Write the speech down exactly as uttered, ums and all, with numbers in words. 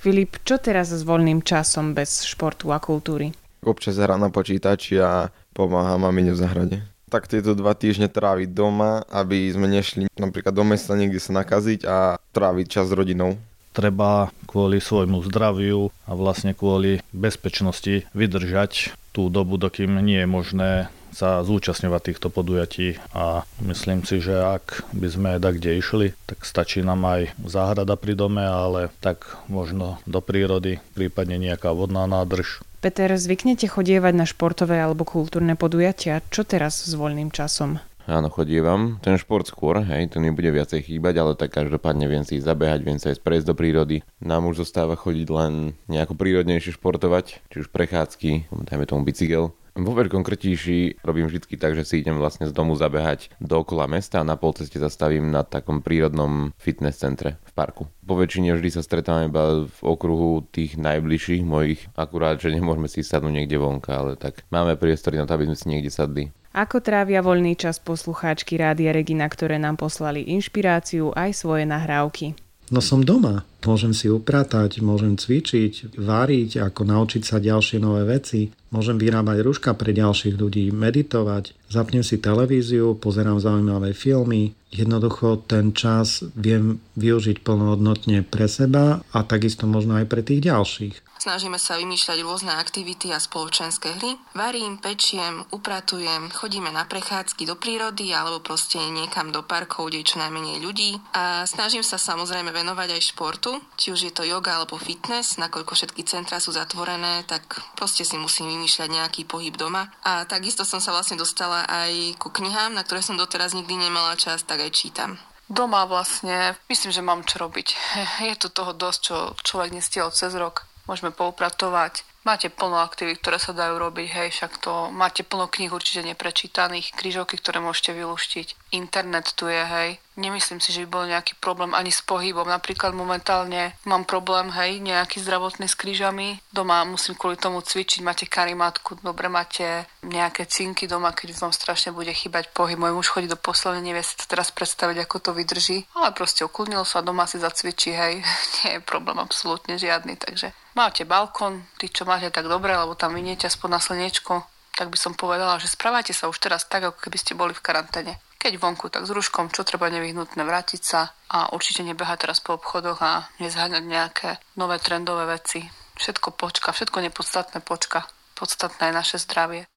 Filip, čo teraz s voľným časom bez športu a kultúry? Občas hrám na počítači a pomáham mamine v záhrade. Tak tieto dva týždne tráviť doma, aby sme nešli napríklad do mesta niekde sa nakaziť a tráviť čas s rodinou. Treba kvôli svojmu zdraviu a vlastne kvôli bezpečnosti vydržať tú dobu, dokým nie je možné sa zúčastňovať týchto podujatí a myslím si, že ak by sme kde išli, tak stačí nám aj záhrada pri dome, ale tak možno do prírody, prípadne nejaká vodná nádrž. Peter, zvyknete chodievať na športové alebo kultúrne podujatia? Čo teraz s voľným časom? Áno, chodievam. Ten šport skôr, hej, ten mi bude viacej chýbať, ale tak každopádne viem si zabehať, viem sa aj prejsť do prírody. Nám už zostáva chodiť len nejako prírodnejšie športovať, či už prechádzky, dajme tomu bicykel. Vo veľkom krtíši robím vždy tak, že si idem vlastne z domu zabehať dookola mesta a na polceste zastavím na takom prírodnom fitness centre v parku. Po väčšine vždy sa stretávam iba v okruhu tých najbližších mojich, akurát, že nemôžeme si sadnúť niekde vonka, ale tak máme priestory na to, aby sme si niekde sadli. Ako trávia voľný čas poslucháčky Rádia Regina, ktoré nám poslali inšpiráciu aj svoje nahrávky? No som doma. Môžem si upratať, môžem cvičiť, váriť, ako naučiť sa ďalšie nové veci. Môžem vyrábať rúška pre ďalších ľudí, meditovať, zapnem si televíziu, pozerám zaujímavé filmy. Jednoducho ten čas viem využiť plnohodnotne pre seba a takisto možno aj pre tých ďalších. Snažíme sa vymýšľať rôzne aktivity a spoločenské hry. Varím, pečiem, upratujem, chodíme na prechádzky do prírody alebo proste niekam do parkov, kde je čo najmenej ľudí. A snažím sa samozrejme venovať aj športu, či už je to yoga alebo fitness, nakoľko všetky centrá sú zatvorené, tak proste si musím vymýšľať nejaký pohyb doma. A takisto som sa vlastne dostala aj ku knihám, na ktoré som doteraz nikdy nemala čas, tak aj čítam. Doma vlastne myslím, že mám čo robiť. Je to toho dosť, čo človek nestihol cez rok. Môžeme poupratovať. Máte plno aktivít, ktoré sa dajú robiť, hej, však to máte plno kníh určite neprečítaných, krížovky, ktoré môžete vylúštiť. Internet tu je, hej. Nemyslím si, že by bol nejaký problém ani s pohybom. Napríklad momentálne mám problém, hej, nejaký zdravotný s krížami. Doma musím kvôli tomu cvičiť, máte karimatku, dobre máte nejaké cinky doma, keď vám strašne bude chýbať pohyb. Môj muž chodí do poslednej, nevie si to teraz predstaviť, ako to vydrží. Ale proste ukludnil sa, doma si zacvičí, hej. Nie je problém absolútne žiadny, takže máte balkón, tí, čo máte tak dobre, lebo tam vyniete aspoň na slniečko, tak by som povedala, že správajte sa už teraz tak, ako keby ste boli v karanténe. Keď vonku, tak s rúškom, čo treba nevyhnutné, vrátiť sa a určite nebehať teraz po obchodoch a nezháňať nejaké nové trendové veci. Všetko počka, všetko nepodstatné počka. Podstatné je naše zdravie.